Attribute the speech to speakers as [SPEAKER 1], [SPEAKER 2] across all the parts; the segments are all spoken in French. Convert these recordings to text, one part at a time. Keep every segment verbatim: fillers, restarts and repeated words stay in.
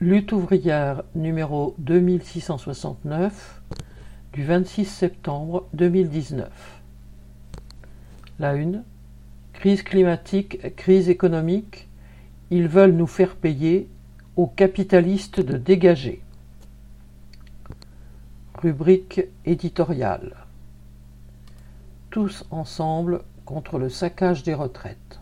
[SPEAKER 1] Lutte ouvrière numéro deux mille six cent soixante-neuf du vingt-six septembre deux mille dix-neuf. La une. Crise climatique, crise économique, ils veulent nous faire payer, aux capitalistes de dégager. Rubrique éditoriale. Tous ensemble contre le saccage des retraites.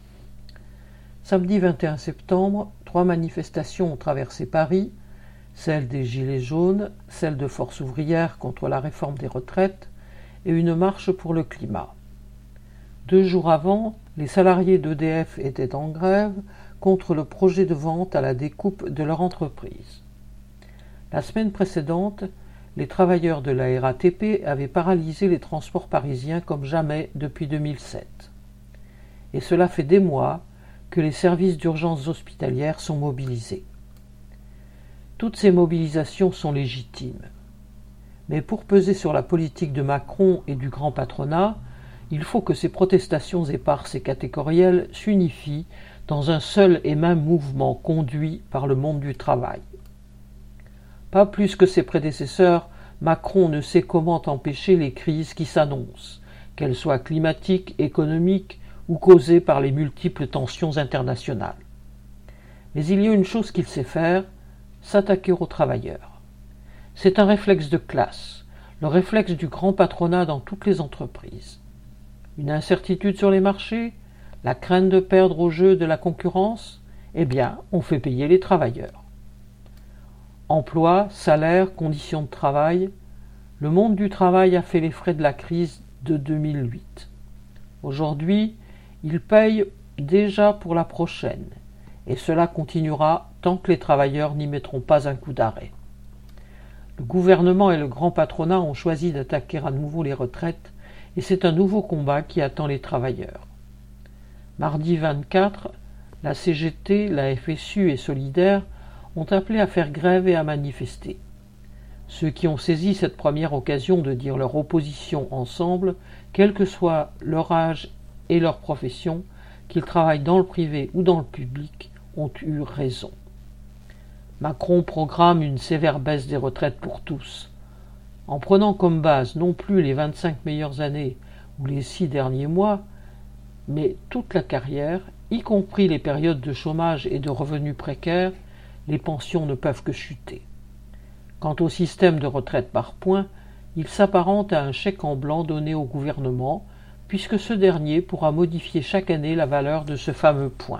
[SPEAKER 1] Samedi vingt et un septembre, trois manifestations ont traversé Paris, celle des Gilets jaunes, celle de Force ouvrière contre la réforme des retraites et une marche pour le climat. Deux jours avant, les salariés d'E D F étaient en grève contre le projet de vente à la découpe de leur entreprise. La semaine précédente, les travailleurs de la R A T P avaient paralysé les transports parisiens comme jamais depuis deux mille sept. Et cela fait des mois que les services d'urgence hospitalières sont mobilisés. Toutes ces mobilisations sont légitimes. Mais pour peser sur la politique de Macron et du grand patronat, il faut que ces protestations éparses et catégorielles s'unifient dans un seul et même mouvement conduit par le monde du travail. Pas plus que ses prédécesseurs, Macron ne sait comment empêcher les crises qui s'annoncent, qu'elles soient climatiques, économiques ou causées par les multiples tensions internationales. Mais il y a une chose qu'il sait faire, s'attaquer aux travailleurs. C'est un réflexe de classe, le réflexe du grand patronat dans toutes les entreprises. Une incertitude sur les marchés, la crainte de perdre au jeu de la concurrence, eh bien, on fait payer les travailleurs. Emploi, salaire, conditions de travail, le monde du travail a fait les frais de la crise de deux mille huit. Aujourd'hui, il paye déjà pour la prochaine, et cela continuera tant que les travailleurs n'y mettront pas un coup d'arrêt. Le gouvernement et le grand patronat ont choisi d'attaquer à nouveau les retraites, et c'est un nouveau combat qui attend les travailleurs. Mardi vingt-quatre, la C G T, la F S U et Solidaire ont appelé à faire grève et à manifester. Ceux qui ont saisi cette première occasion de dire leur opposition ensemble, quel que soit leur âge et leur profession, qu'ils travaillent dans le privé ou dans le public, ont eu raison. Macron programme une sévère baisse des retraites pour tous, en prenant comme base non plus les vingt-cinq meilleures années ou les six derniers mois, mais toute la carrière, y compris les périodes de chômage et de revenus précaires, les pensions ne peuvent que chuter. Quant au système de retraite par points, il s'apparente à un chèque en blanc donné au gouvernement, puisque ce dernier pourra modifier chaque année la valeur de ce fameux point.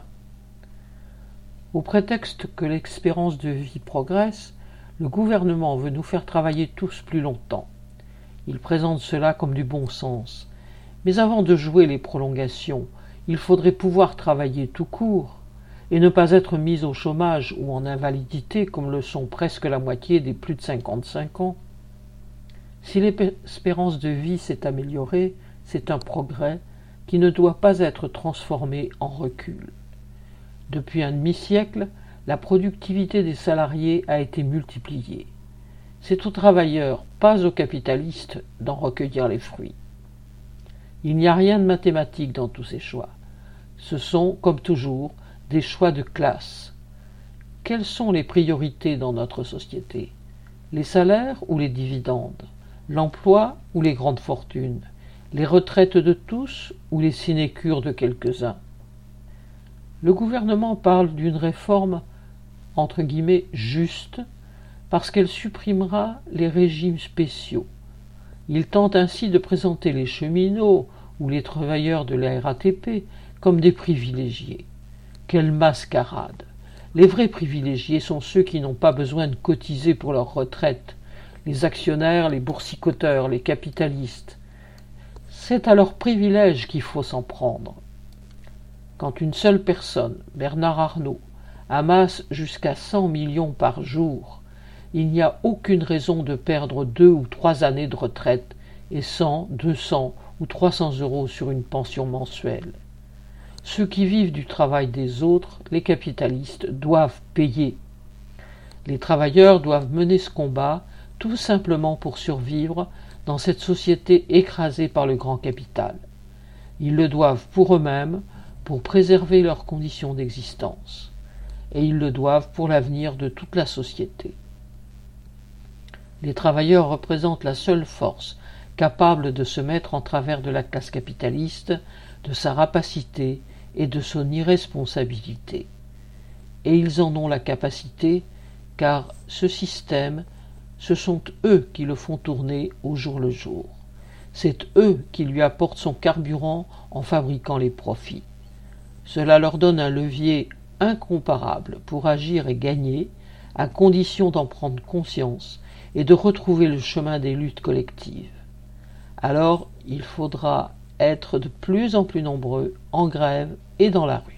[SPEAKER 1] Au prétexte que l'espérance de vie progresse, le gouvernement veut nous faire travailler tous plus longtemps. Il présente cela comme du bon sens. Mais avant de jouer les prolongations, il faudrait pouvoir travailler tout court et ne pas être mis au chômage ou en invalidité comme le sont presque la moitié des plus de cinquante-cinq ans. Si l'espérance de vie s'est améliorée, c'est un progrès qui ne doit pas être transformé en recul. Depuis un demi-siècle, la productivité des salariés a été multipliée. C'est aux travailleurs, pas aux capitalistes, d'en recueillir les fruits. Il n'y a rien de mathématique dans tous ces choix. Ce sont, comme toujours, des choix de classe. Quelles sont les priorités dans notre société? Les salaires ou les dividendes? L'emploi ou les grandes fortunes? Les retraites de tous ou les sinécures de quelques-uns? Le gouvernement parle d'une réforme entre guillemets juste parce qu'elle supprimera les régimes spéciaux. Il tente ainsi de présenter les cheminots ou les travailleurs de la R A T P comme des privilégiés. Quelle mascarade! Les vrais privilégiés sont ceux qui n'ont pas besoin de cotiser pour leur retraite, les actionnaires, les boursicoteurs, les capitalistes. C'est à leur privilège qu'il faut s'en prendre. Quand une seule personne, Bernard Arnault, amasse jusqu'à cent millions par jour, il n'y a aucune raison de perdre deux ou trois années de retraite et cent, deux cents ou trois cents euros sur une pension mensuelle. Ceux qui vivent du travail des autres, les capitalistes, doivent payer. Les travailleurs doivent mener ce combat tout simplement pour survivre dans cette société écrasée par le grand capital. Ils le doivent pour eux-mêmes, pour préserver leurs conditions d'existence. et ils le doivent pour l'avenir de toute la société. Les travailleurs représentent la seule force capable de se mettre en travers de la classe capitaliste, de sa rapacité et de son irresponsabilité. Et ils en ont la capacité, car ce système, ce sont eux qui le font tourner au jour le jour. C'est eux qui lui apportent son carburant en fabriquant les profits. Cela leur donne un levier incomparable pour agir et gagner, à condition d'en prendre conscience et de retrouver le chemin des luttes collectives. Alors, il faudra être de plus en plus nombreux en grève et dans la rue.